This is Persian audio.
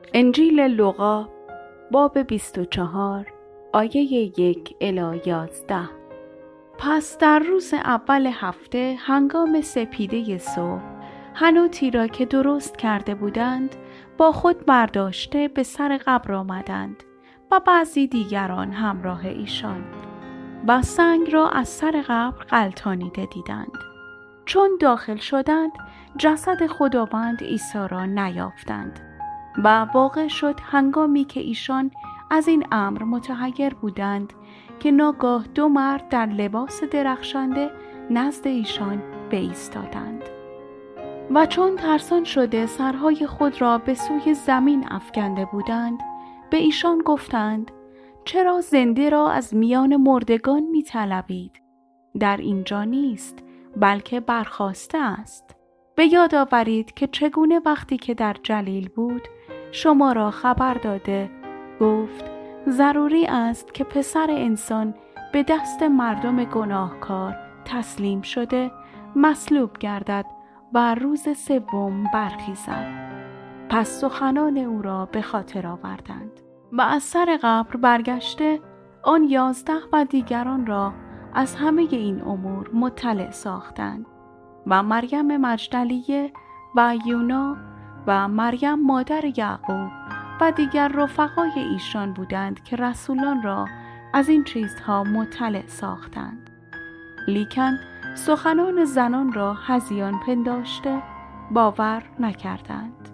انجیل لوقا باب 24 آیه 1 الی 11. پس در روز اول هفته هنگام سپیده صبح حنوطی را که درست کرده بودند با خود برداشته به سر قبر آمدند و بعضی دیگران همراه ایشان و سنگ را از سر قبر غلتانیده دیدند. چون داخل شدند جسد خداوند عیسی را نیافتند و واقع شد هنگامی که ایشان از این امر متحیر بودند که ناگاه 2 مرد در لباس درخشنده نزد ایشان بایستادند و چون ترسان شده سرهای خود را به سوی زمین افکنده بودند به ایشان گفتند چرا زنده را از میان مردگان می طلبید؟ در اینجا نیست بلکه برخاسته است. به یاد آورید که چگونه وقتی که در جلیل بود شما را خبر داده گفت ضروری است که پسر انسان به دست مردم گناهکار تسلیم شده مصلوب گردد و روز سوم برخیزد. پس سخنان او را به خاطر آوردند و از سر قبر برگشته آن 11 و دیگران را از همه این امور مطلع ساختند و مریم مجدلیه و یونا و مریم مادر یعقوب و دیگر رفقای ایشان بودند که رسولان را از این چیزها مطلع ساختند. لیکن سخنان زنان را هذیان پنداشته باور نکردند.